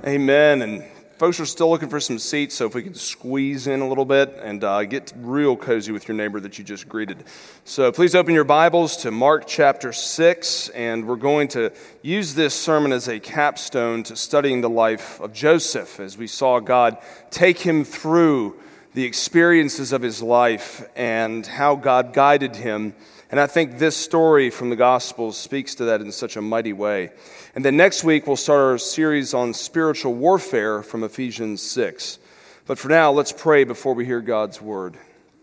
Amen. And folks are still looking for some seats, so if we could squeeze in a little bit and get real cozy with your neighbor that you just greeted. So please open your Bibles to Mark chapter 6, and we're going to use this sermon as a capstone to studying the life of Joseph, as we saw God take him through the experiences of his life and how God guided him. And I think this story from the Gospels speaks to that in such a mighty way. And then next week, we'll start our series on spiritual warfare from Ephesians 6. But for now, let's pray before we hear God's word.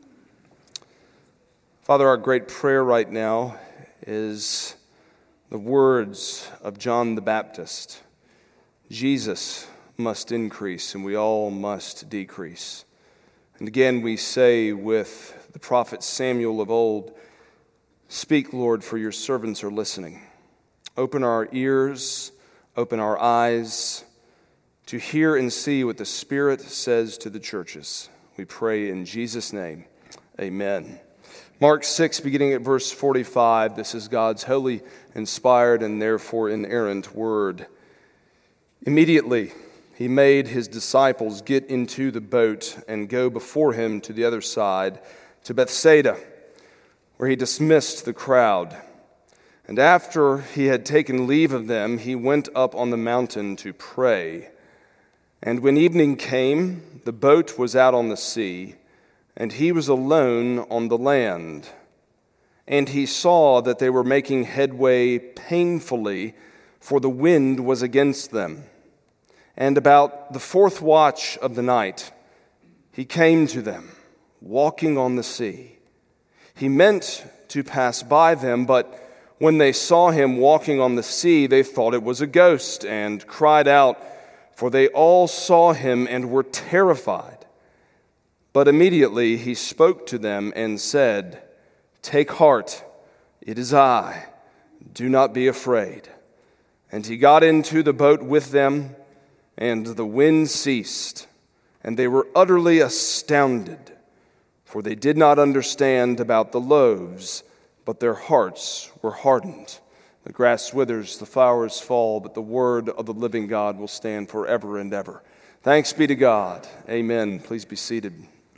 Father, our great prayer right now is the words of John the Baptist. Jesus must increase, and we all must decrease. And again, we say with the prophet Samuel of old, "Speak, Lord, for your servants are listening." Open our ears, open our eyes to hear and see what the Spirit says to the churches. We pray in Jesus' name. Amen. Mark 6, beginning at verse 45, this is God's holy, inspired, and therefore inerrant word. Immediately, he made his disciples get into the boat and go before him to the other side, to Bethsaida, where he dismissed the crowd. And after he had taken leave of them, he went up on the mountain to pray. And when evening came, the boat was out on the sea, and he was alone on the land. And he saw that they were making headway painfully, for the wind was against them. And about the fourth watch of the night, he came to them, walking on the sea. He meant to pass by them, but when they saw him walking on the sea, they thought it was a ghost and cried out, for they all saw him and were terrified. But immediately he spoke to them and said, "Take heart, it is I. Do not be afraid." And he got into the boat with them, and the wind ceased, and they were utterly astounded, for they did not understand about the loaves, but their hearts were hardened. The grass withers, the flowers fall, but the word of the living God will stand forever and ever. Thanks be to God. Amen. Please be seated.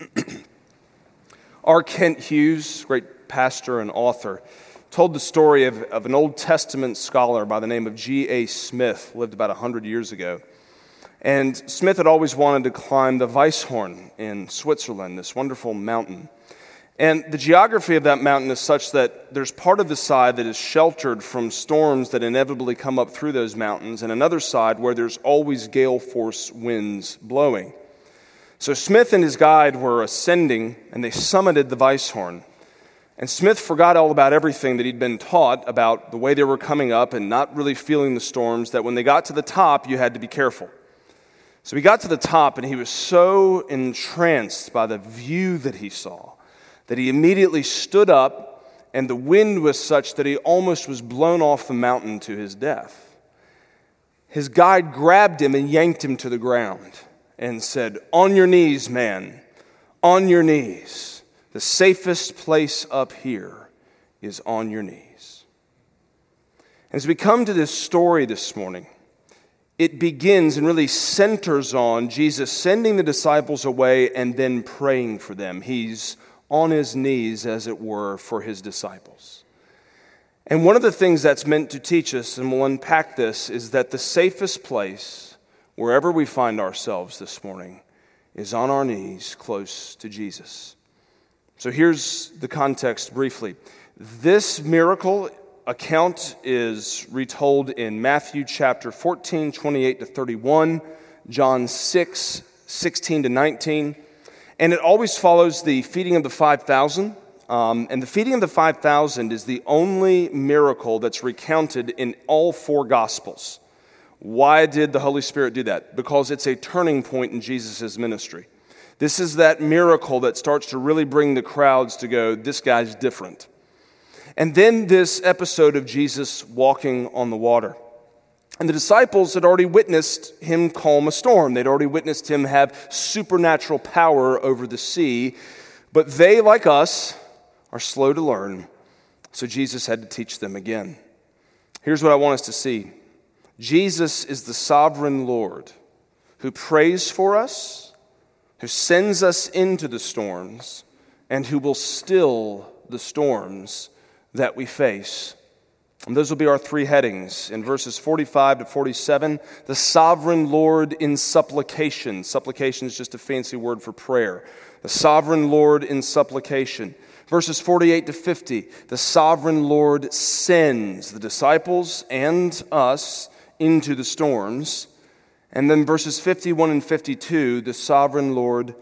R. Kent Hughes, great pastor and author, told the story of an Old Testament scholar by the name of G.A. Smith, lived about 100 years ago. And Smith had always wanted to climb the Weisshorn in Switzerland, this wonderful mountain. And the geography of that mountain is such that there's part of the side that is sheltered from storms that inevitably come up through those mountains, and another side where there's always gale force winds blowing. So Smith and his guide were ascending, and they summited the Weisshorn. And Smith forgot all about everything that he'd been taught about the way they were coming up and not really feeling the storms, that when they got to the top, you had to be careful. So he got to the top, and he was so entranced by the view that he saw that he immediately stood up, and the wind was such that he almost was blown off the mountain to his death. His guide grabbed him and yanked him to the ground and said, "On your knees, man, on your knees. The safest place up here is on your knees." As we come to this story this morning, it begins and really centers on Jesus sending the disciples away and then praying for them. He's on his knees, as it were, for his disciples. And one of the things that's meant to teach us, and we'll unpack this, is that the safest place, wherever we find ourselves this morning, is on our knees close to Jesus. So here's the context briefly. This miracle account is retold in Matthew chapter 14, 28 to 31, John 6, 16 to 19, and it always follows the feeding of the 5,000. And the feeding of the 5,000 is the only miracle that's recounted in all four Gospels. Why did the Holy Spirit do that? Because it's a turning point in Jesus' ministry. This is that miracle that starts to really bring the crowds to go, this guy's different. And then this episode of Jesus walking on the water. And the disciples had already witnessed him calm a storm. They'd already witnessed him have supernatural power over the sea. But they, like us, are slow to learn. So Jesus had to teach them again. Here's what I want us to see. Jesus is the sovereign Lord who prays for us, who sends us into the storms, and who will still the storms that we face. And those will be our three headings. In verses 45 to 47, the sovereign Lord in supplication. Supplication is just a fancy word for prayer. The sovereign Lord in supplication. Verses 48 to 50, the sovereign Lord sends the disciples and us into the storms. And then verses 51 and 52, the sovereign Lord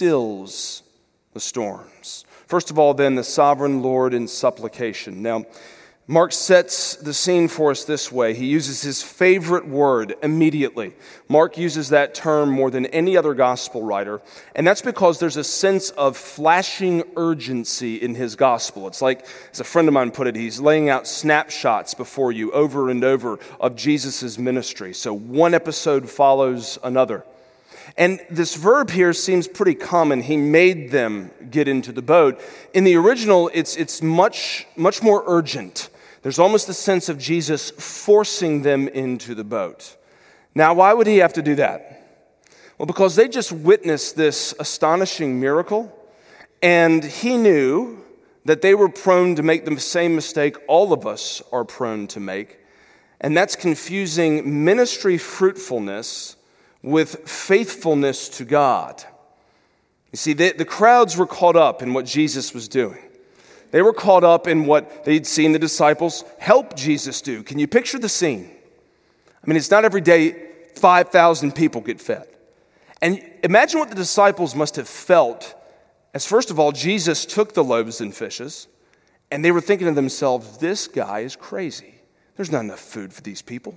stills the storms. First of all, then, the sovereign Lord in supplication. Now, Mark sets the scene for us this way. He uses his favorite word, immediately. Mark uses that term more than any other gospel writer, and that's because there's a sense of flashing urgency in his gospel. It's like, as a friend of mine put it, he's laying out snapshots before you over and over of Jesus' ministry. So one episode follows another. And this verb here seems pretty common. He made them get into the boat. In the original, it's much more urgent. There's almost a sense of Jesus forcing them into the boat. Now, why would he have to do that? Well, because they just witnessed this astonishing miracle, and he knew that they were prone to make the same mistake all of us are prone to make, and that's confusing ministry fruitfulness with faithfulness to God. You see, the crowds were caught up in what Jesus was doing. They were caught up in what they'd seen the disciples help Jesus do. Can you picture the scene? I mean, it's not every day 5,000 people get fed. And imagine what the disciples must have felt as, first of all, Jesus took the loaves and fishes, and they were thinking to themselves, this guy is crazy. There's not enough food for these people.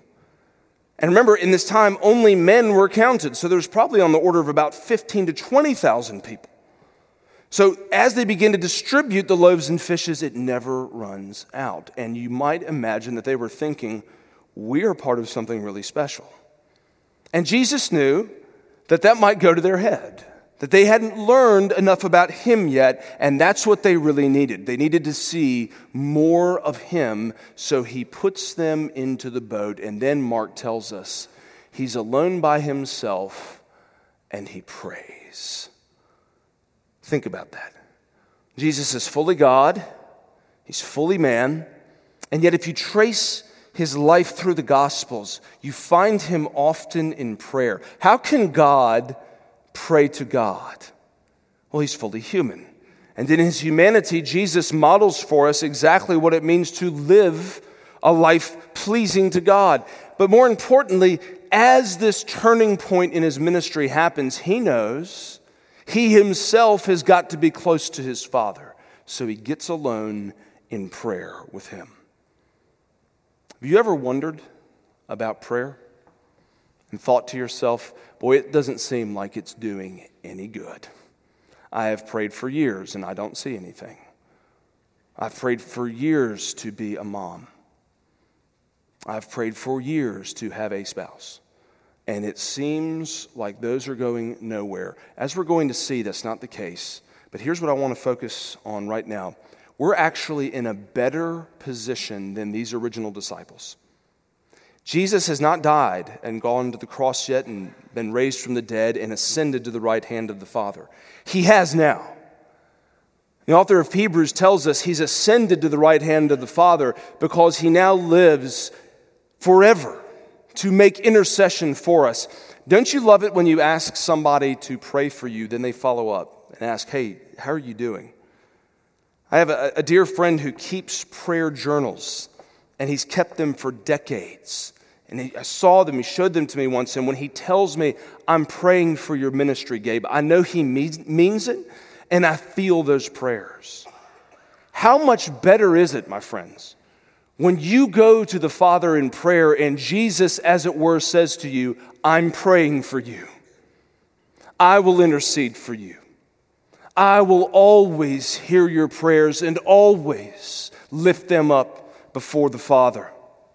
And remember, in this time, only men were counted, so there was probably on the order of about 15 to 20,000 people. So as they begin to distribute the loaves and fishes, it never runs out. And you might imagine that they were thinking, we are part of something really special. And Jesus knew that that might go to their head, that they hadn't learned enough about him yet, and that's what they really needed. They needed to see more of him, so he puts them into the boat, and then Mark tells us he's alone by himself, and he prays. Think about that. Jesus is fully God, he's fully man, and yet if you trace his life through the Gospels, you find him often in prayer. How can God pray to God? Well, he's fully human. And in his humanity, Jesus models for us exactly what it means to live a life pleasing to God. But more importantly, as this turning point in his ministry happens, he knows he himself has got to be close to his Father. So he gets alone in prayer with him. Have you ever wondered about prayer and thought to yourself, boy, it doesn't seem like it's doing any good. I have prayed for years and I don't see anything. I've prayed for years to be a mom. I've prayed for years to have a spouse. And it seems like those are going nowhere. As we're going to see, that's not the case. But here's what I want to focus on right now. We're actually in a better position than these original disciples. Jesus has not died and gone to the cross yet and been raised from the dead and ascended to the right hand of the Father. He has now. The author of Hebrews tells us he's ascended to the right hand of the Father because he now lives forever to make intercession for us. Don't you love it when you ask somebody to pray for you, then they follow up and ask, hey, how are you doing? I have a dear friend who keeps prayer journals, and he's kept them for decades. And I saw them, he showed them to me once, and when he tells me, I'm praying for your ministry, Gabe, I know he means it, and I feel those prayers. How much better is it, my friends, when you go to the Father in prayer and Jesus, as it were, says to you, I'm praying for you. I will intercede for you. I will always hear your prayers and always lift them up before the Father.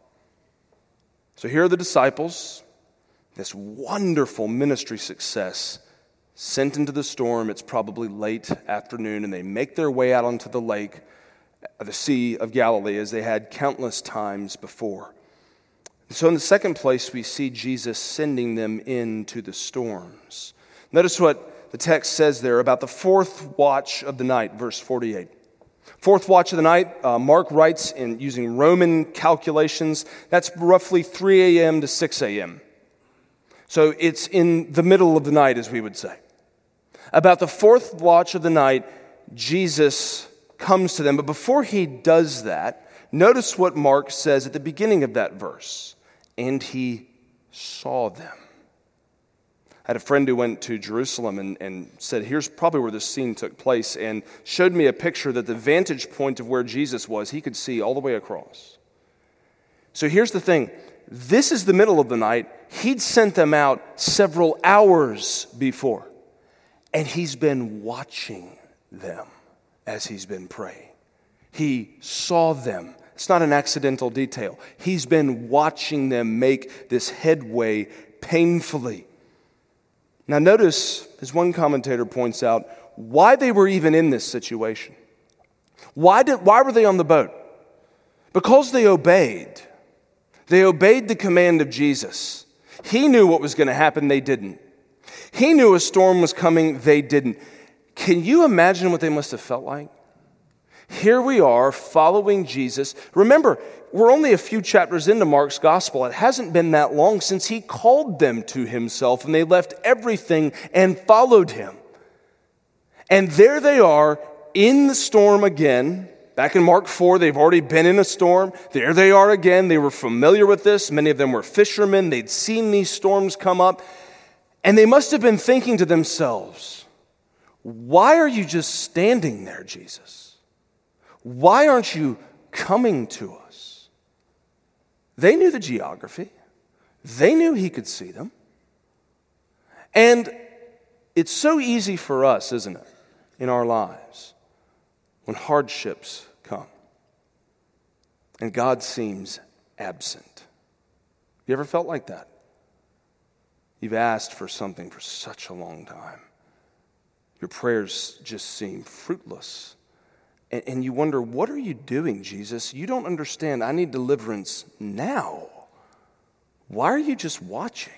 So here are the disciples, this wonderful ministry success, sent into the storm. It's probably late afternoon, and they make their way out onto the lake, the Sea of Galilee, as they had countless times before. So in the second place, we see Jesus sending them into the storms. Notice what the text says there about the fourth watch of the night, verse 48. Fourth watch of the night, Mark writes in using Roman calculations, that's roughly 3 a.m. to 6 a.m. So it's in the middle of the night, as we would say. About the fourth watch of the night, Jesus comes to them. But before he does that, notice what Mark says at the beginning of that verse. And he saw them. I had a friend who went to Jerusalem and said, here's probably where this scene took place, and showed me a picture that the vantage point of where Jesus was, he could see all the way across. So here's the thing. This is the middle of the night. He'd sent them out several hours before, and he's been watching them as he's been praying. He saw them. It's not an accidental detail. He's been watching them make this headway painfully. Now notice, as one commentator points out, why they were even in this situation. Why were they on the boat? Because they obeyed. They obeyed the command of Jesus. He knew what was going to happen, they didn't. He knew a storm was coming, they didn't. Can you imagine what they must have felt like? Here we are following Jesus. Remember, we're only a few chapters into Mark's gospel. It hasn't been that long since he called them to himself and they left everything and followed him. And there they are in the storm again. Back in Mark 4, they've already been in a storm. There they are again. They were familiar with this. Many of them were fishermen. They'd seen these storms come up. And they must have been thinking to themselves, why are you just standing there, Jesus? Why aren't you coming to us? They knew the geography. They knew he could see them. And it's so easy for us, isn't it, in our lives, when hardships come and God seems absent. You ever felt like that? You've asked for something for such a long time. Your prayers just seem fruitless. And you wonder, what are you doing, Jesus? You don't understand. I need deliverance now. Why are you just watching?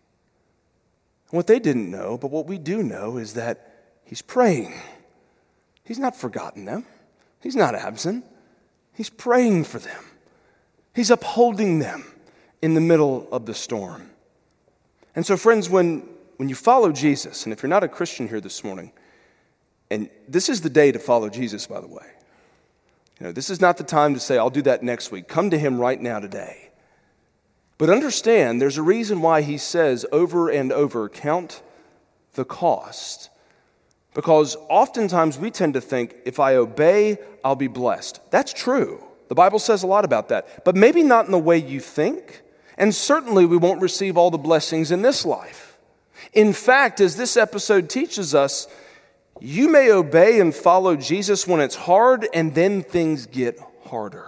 What they didn't know, but what we do know, is that he's praying. He's not forgotten them. He's not absent. He's praying for them. He's upholding them in the middle of the storm. And so, friends, when you follow Jesus, and if you're not a Christian here this morning, and this is the day to follow Jesus, by the way. This is not the time to say, I'll do that next week. Come to him right now today. But understand, there's a reason why he says over and over, count the cost. Because oftentimes we tend to think, if I obey, I'll be blessed. That's true. The Bible says a lot about that. But maybe not in the way you think. And certainly we won't receive all the blessings in this life. In fact, as this episode teaches us, you may obey and follow Jesus when it's hard, and then things get harder.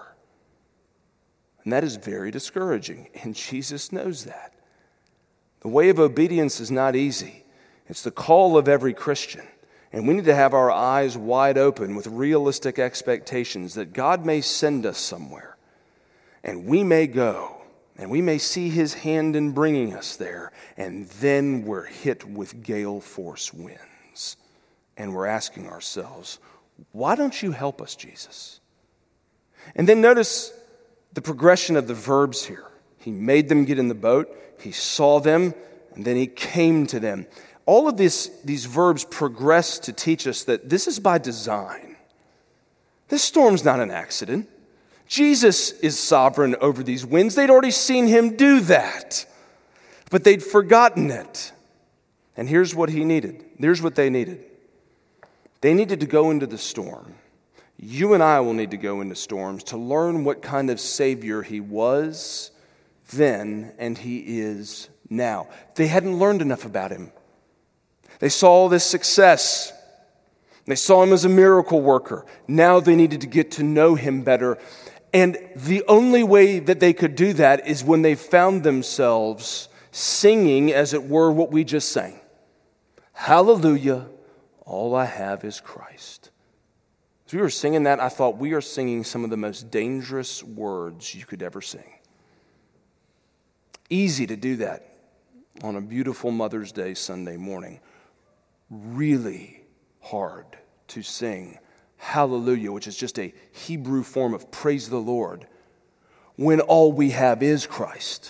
And that is very discouraging, and Jesus knows that. The way of obedience is not easy. It's the call of every Christian. And we need to have our eyes wide open with realistic expectations that God may send us somewhere, and we may go, and we may see his hand in bringing us there, and then we're hit with gale force winds. And we're asking ourselves, why don't you help us, Jesus? And then notice the progression of the verbs here. He made them get in the boat, he saw them, and then he came to them. All of these verbs progress to teach us that this is by design. This storm's not an accident. Jesus is sovereign over these winds. They'd already seen him do that, but they'd forgotten it. And here's what he needed. Here's what they needed. They needed to go into the storm. You and I will need to go into storms to learn what kind of Savior he was then and he is now. They hadn't learned enough about him. They saw this success. They saw him as a miracle worker. Now they needed to get to know him better. And the only way that they could do that is when they found themselves singing, as it were, what we just sang. Hallelujah. All I have is Christ. As we were singing that, I thought we are singing some of the most dangerous words you could ever sing. Easy to do that on a beautiful Mother's Day Sunday morning. Really hard to sing hallelujah, which is just a Hebrew form of praise the Lord, when all we have is Christ.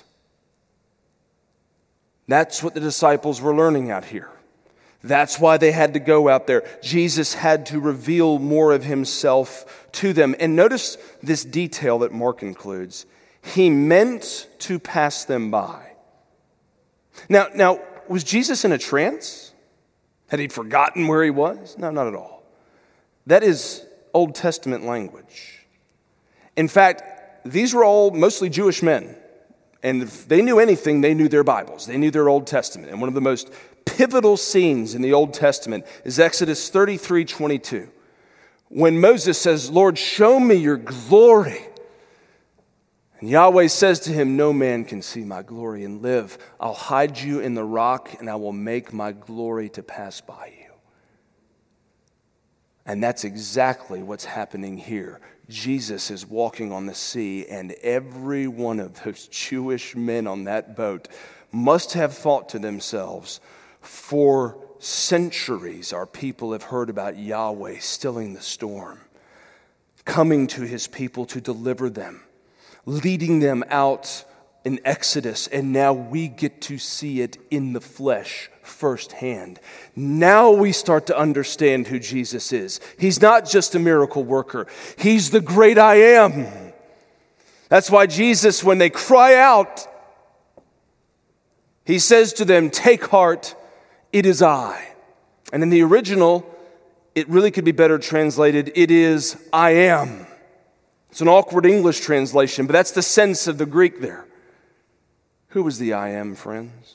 That's what the disciples were learning out here. That's why they had to go out there. Jesus had to reveal more of himself to them. And notice this detail that Mark includes. He meant to pass them by. Now, was Jesus in a trance? Had he forgotten where he was? No, not at all. That is Old Testament language. In fact, these were all mostly Jewish men. And if they knew anything, they knew their Bibles. They knew their Old Testament. And one of the most pivotal scenes in the Old Testament is Exodus 33:22. When Moses says, Lord, show me your glory. And Yahweh says to him, no man can see my glory and live. I'll hide you in the rock and I will make my glory to pass by you. And that's exactly what's happening here. Jesus is walking on the sea, and every one of those Jewish men on that boat must have thought to themselves, for centuries our people have heard about Yahweh stilling the storm, coming to his people to deliver them, leading them out in Exodus, and now we get to see it in the flesh firsthand. Now we start to understand who Jesus is. He's not just a miracle worker. He's the great I am. That's why Jesus, when they cry out, he says to them, take heart, it is I. And in the original, it really could be better translated, it is I am. It's an awkward English translation, but that's the sense of the Greek there. Who was the I am, friends?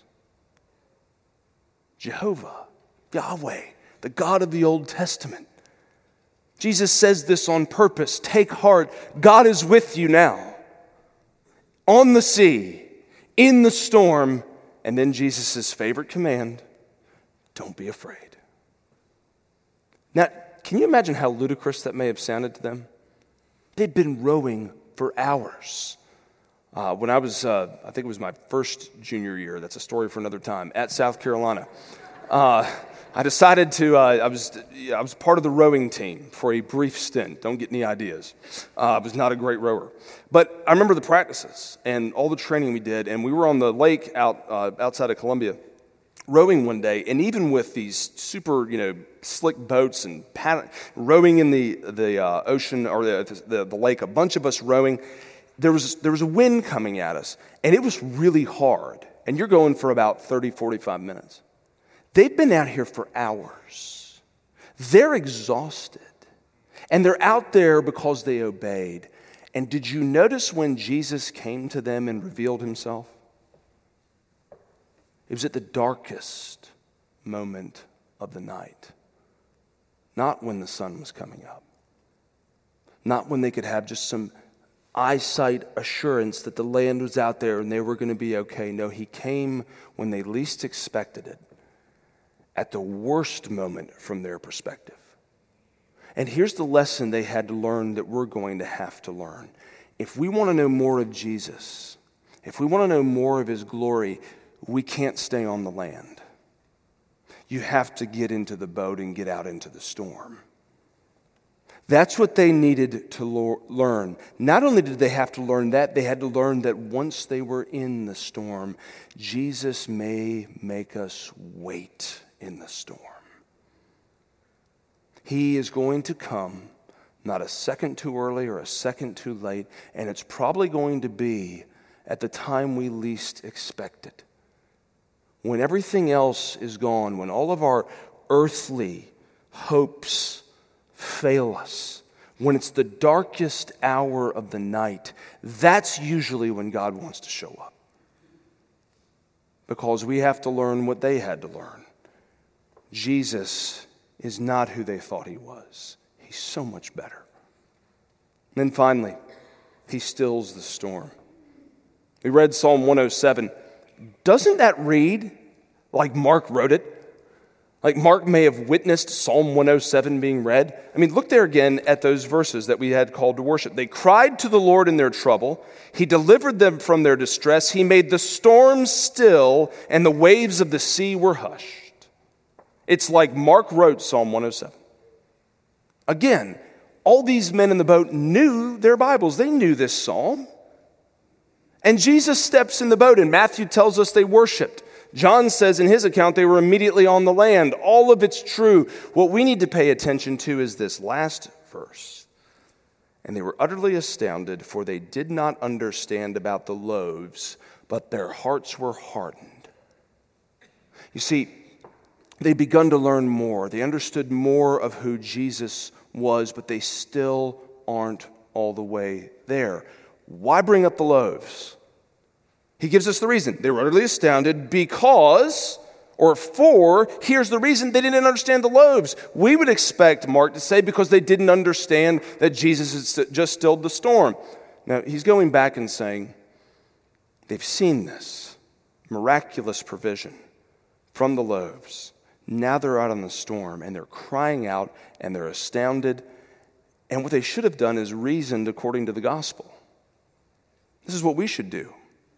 Jehovah, Yahweh, the God of the Old Testament. Jesus says this on purpose. Take heart, God is with you now. On the sea, in the storm, and then Jesus' favorite command, don't be afraid. Now, can you imagine how ludicrous that may have sounded to them? They'd been rowing for hours. When I was, I think it was my first junior year, that's a story for another time, at South Carolina, I decided to, I was part of the rowing team for a brief stint. Don't get any ideas. I was not a great rower. But I remember the practices and all the training we did, and we were on the lake outside of Columbia rowing one day, and even with these super, slick boats and rowing in the ocean or the lake, a bunch of us rowing, there was a wind coming at us, and it was really hard. And you're going for about 30, 45 minutes. They've been out here for hours. They're exhausted. And they're out there because they obeyed. And did you notice when Jesus came to them and revealed himself? It was at the darkest moment of the night. Not when the sun was coming up. Not when they could have just some eyesight assurance that the land was out there and they were going to be okay. No, he came when they least expected it, at the worst moment from their perspective. And here's the lesson they had to learn that we're going to have to learn. If we want to know more of Jesus, if we want to know more of his glory, we can't stay on the land. You have to get into the boat and get out into the storm. That's what they needed to learn. Not only did they have to learn that, they had to learn that once they were in the storm, Jesus may make us wait in the storm. He is going to come, not a second too early or a second too late, and it's probably going to be at the time we least expect it. When everything else is gone, when all of our earthly hopes fail us, when it's the darkest hour of the night, that's usually when God wants to show up. Because we have to learn what they had to learn. Jesus is not who they thought he was. He's so much better. And then finally, he stills the storm. We read Psalm 107. Doesn't that read like Mark wrote it? Like Mark may have witnessed Psalm 107 being read. I mean, look there again at those verses that we had called to worship. They cried to the Lord in their trouble. He delivered them from their distress. He made the storms still, and the waves of the sea were hushed. It's like Mark wrote Psalm 107. Again, all these men in the boat knew their Bibles. They knew this psalm. And Jesus steps in the boat, and Matthew tells us they worshiped. John says in his account they were immediately on the land. All of it's true. What we need to pay attention to is this last verse. And they were utterly astounded, for they did not understand about the loaves, but their hearts were hardened. You see, they'd begun to learn more. They understood more of who Jesus was, but they still aren't all the way there. Why bring up the loaves? He gives us the reason. They were utterly astounded because, or for, here's the reason, they didn't understand the loaves. We would expect Mark to say because they didn't understand that Jesus had just stilled the storm. Now, he's going back and saying they've seen this miraculous provision from the loaves. Now they're out on the storm, and they're crying out, and they're astounded. And what they should have done is reasoned according to the gospel. This is what we should do.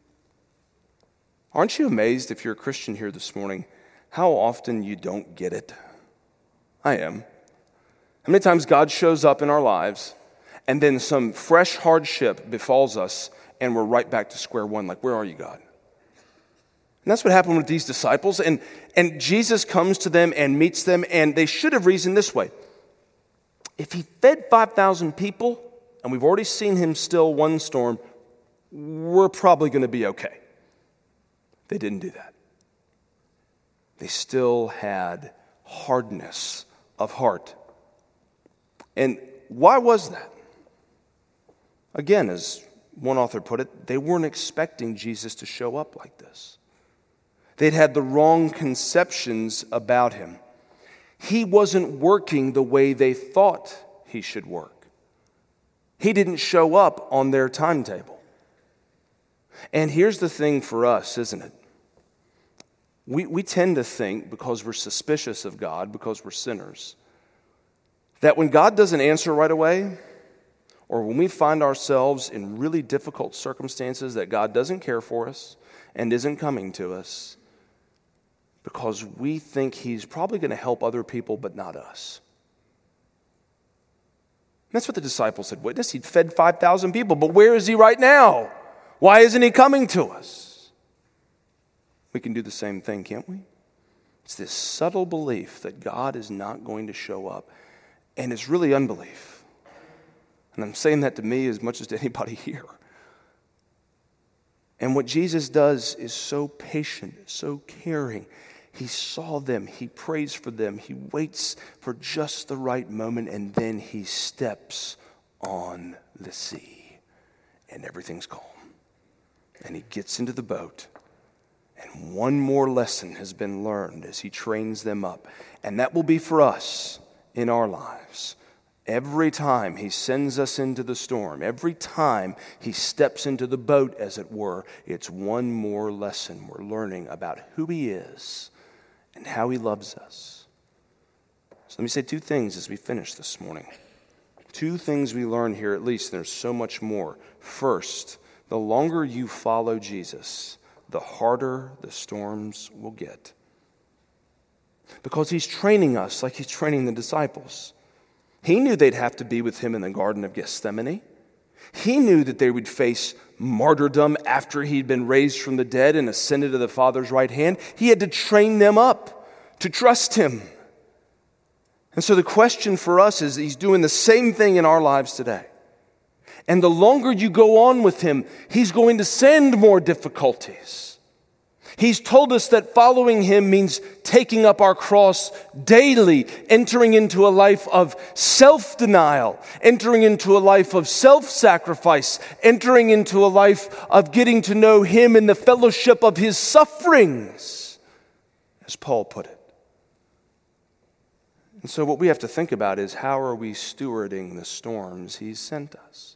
Aren't you amazed, if you're a Christian here this morning, how often you don't get it? I am. How many times God shows up in our lives, and then some fresh hardship befalls us, and we're right back to square one, like, where are you, God? And that's what happened with these disciples, and Jesus comes to them and meets them, and they should have reasoned this way. If he fed 5,000 people, and we've already seen him still one storm, we're probably going to be okay. They didn't do that. They still had hardness of heart. And why was that? Again, as one author put it, they weren't expecting Jesus to show up like this. They'd had the wrong conceptions about him. He wasn't working the way they thought he should work. He didn't show up on their timetable. And here's the thing for us, isn't it? We tend to think, because we're suspicious of God, because we're sinners, that when God doesn't answer right away, or when we find ourselves in really difficult circumstances, that God doesn't care for us and isn't coming to us, because we think he's probably going to help other people but not us. And that's what the disciples had witnessed. He'd fed 5,000 people, but where is he right now? Why isn't he coming to us? We can do the same thing, can't we? It's this subtle belief that God is not going to show up, and it's really unbelief. And I'm saying that to me as much as to anybody here. And what Jesus does is so patient, so caring. He saw them, he prays for them, he waits for just the right moment, and then he steps on the sea, and everything's calm. And he gets into the boat, and one more lesson has been learned as he trains them up. And that will be for us in our lives. Every time he sends us into the storm, every time he steps into the boat, as it were, it's one more lesson we're learning about who he is and how he loves us. So let me say two things as we finish this morning. Two things we learn here, at least, and there's so much more. First, the longer you follow Jesus, the harder the storms will get. Because he's training us like he's training the disciples. He knew they'd have to be with him in the Garden of Gethsemane. He knew that they would face martyrdom after he'd been raised from the dead and ascended to the Father's right hand. He had to train them up to trust him. And so the question for us is, he's doing the same thing in our lives today. And the longer you go on with him, he's going to send more difficulties. He's told us that following him means taking up our cross daily, entering into a life of self-denial, entering into a life of self-sacrifice, entering into a life of getting to know him in the fellowship of his sufferings, as Paul put it. And so what we have to think about is, how are we stewarding the storms he's sent us?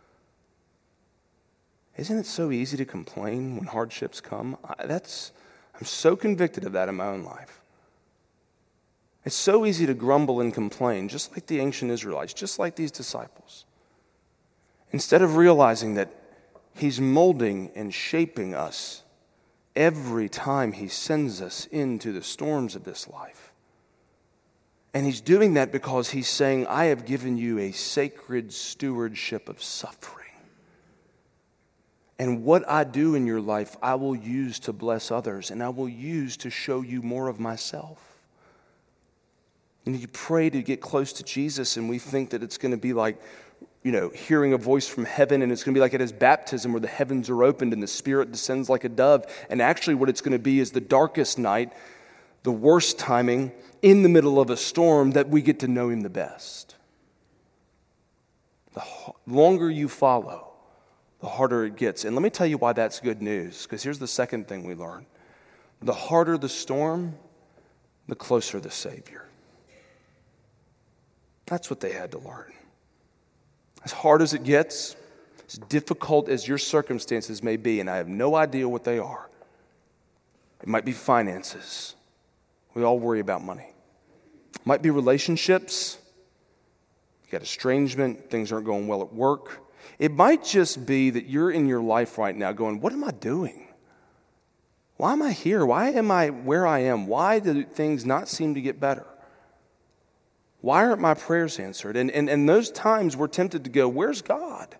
Isn't it so easy to complain when hardships come? I'm so convicted of that in my own life. It's so easy to grumble and complain, just like the ancient Israelites, just like these disciples. Instead of realizing that He's molding and shaping us every time He sends us into the storms of this life. And He's doing that because He's saying, I have given you a sacred stewardship of suffering. And what I do in your life, I will use to bless others, and I will use to show you more of myself. And you pray to get close to Jesus, and we think that it's going to be like, hearing a voice from heaven, and it's going to be like at His baptism where the heavens are opened and the Spirit descends like a dove. And actually what it's going to be is the darkest night, the worst timing, in the middle of a storm, that we get to know Him the best. The longer you follow, the harder it gets. And let me tell you why that's good news, because here's the second thing we learn. The harder the storm, the closer the Savior. That's what they had to learn. As hard as it gets, as difficult as your circumstances may be, and I have no idea what they are. It might be finances. We all worry about money. It might be relationships. You got estrangement, things aren't going well at work. It might just be that you're in your life right now going, what am I doing? Why am I here? Why am I where I am? Why do things not seem to get better? Why aren't my prayers answered? And those times we're tempted to go, where's God?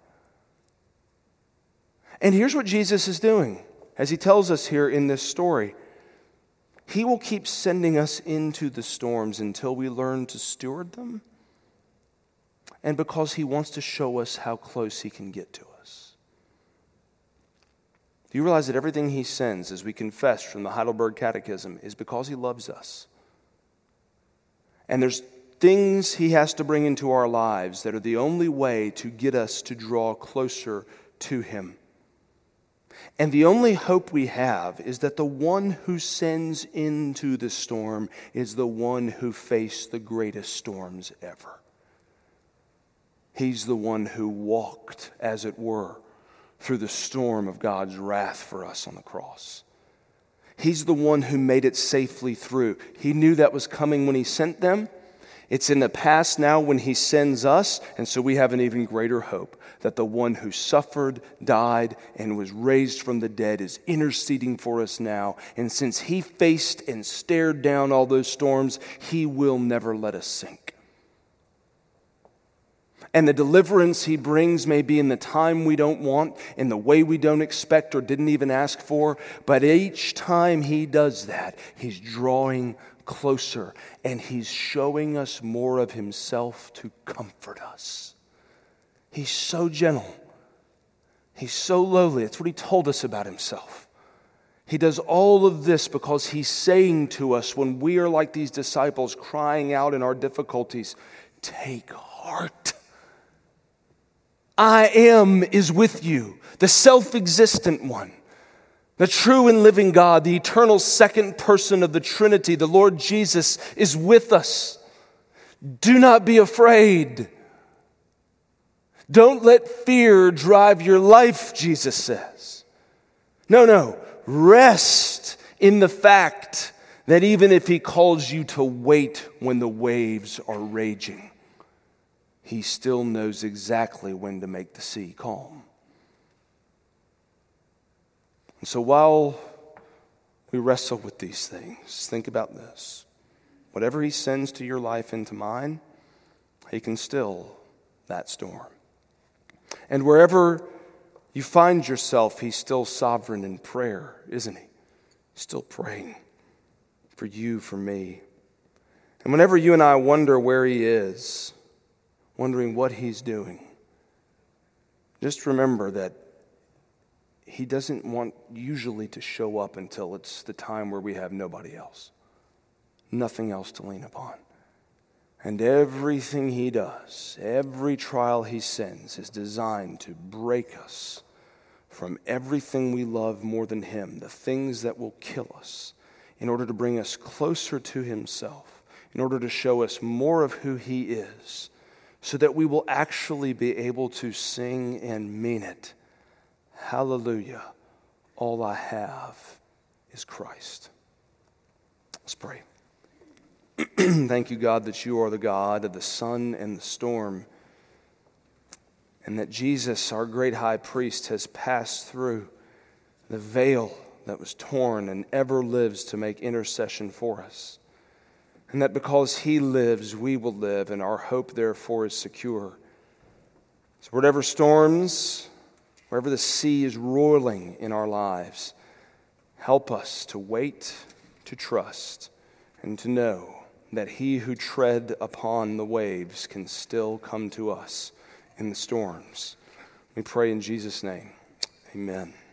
And here's what Jesus is doing, as He tells us here in this story. He will keep sending us into the storms until we learn to steward them, and because He wants to show us how close He can get to us. Do you realize that everything He sends, as we confess from the Heidelberg Catechism, is because He loves us? And there's things He has to bring into our lives that are the only way to get us to draw closer to Him. And the only hope we have is that the one who sends into the storm is the one who faced the greatest storms ever. He's the one who walked, as it were, through the storm of God's wrath for us on the cross. He's the one who made it safely through. He knew that was coming when He sent them. It's in the past now when He sends us, and so we have an even greater hope that the one who suffered, died, and was raised from the dead is interceding for us now. And since He faced and stared down all those storms, He will never let us sink. And the deliverance He brings may be in the time we don't want, in the way we don't expect or didn't even ask for, but each time He does that, He's drawing closer, and He's showing us more of Himself to comfort us. He's so gentle. He's so lowly. That's what He told us about Himself. He does all of this because He's saying to us when we are like these disciples crying out in our difficulties, take heart. I am is with you, the self-existent one. The true and living God, the eternal second person of the Trinity, the Lord Jesus, is with us. Do not be afraid. Don't let fear drive your life, Jesus says. No. Rest in the fact that even if He calls you to wait when the waves are raging, He still knows exactly when to make the sea calm. And so while we wrestle with these things, think about this. Whatever He sends to your life and to mine, He can still that storm. And wherever you find yourself, He's still sovereign in prayer, isn't He? Still praying for you, for me. And whenever you and I wonder where He is, wondering what He's doing, just remember that He doesn't want usually to show up until it's the time where we have nobody else, nothing else to lean upon. And everything He does, every trial He sends is designed to break us from everything we love more than Him, the things that will kill us, in order to bring us closer to Himself, in order to show us more of who He is, so that we will actually be able to sing and mean it. Hallelujah, all I have is Christ. Let's pray. Thank you, God, that you are the God of the sun and the storm, and that Jesus, our great high priest, has passed through the veil that was torn and ever lives to make intercession for us. And that because he lives, we will live, and our hope, therefore, is secure. So whatever storms, wherever the sea is roiling in our lives, help us to wait, to trust, and to know that he who tread upon the waves can still come to us in the storms. We pray in Jesus' name. Amen.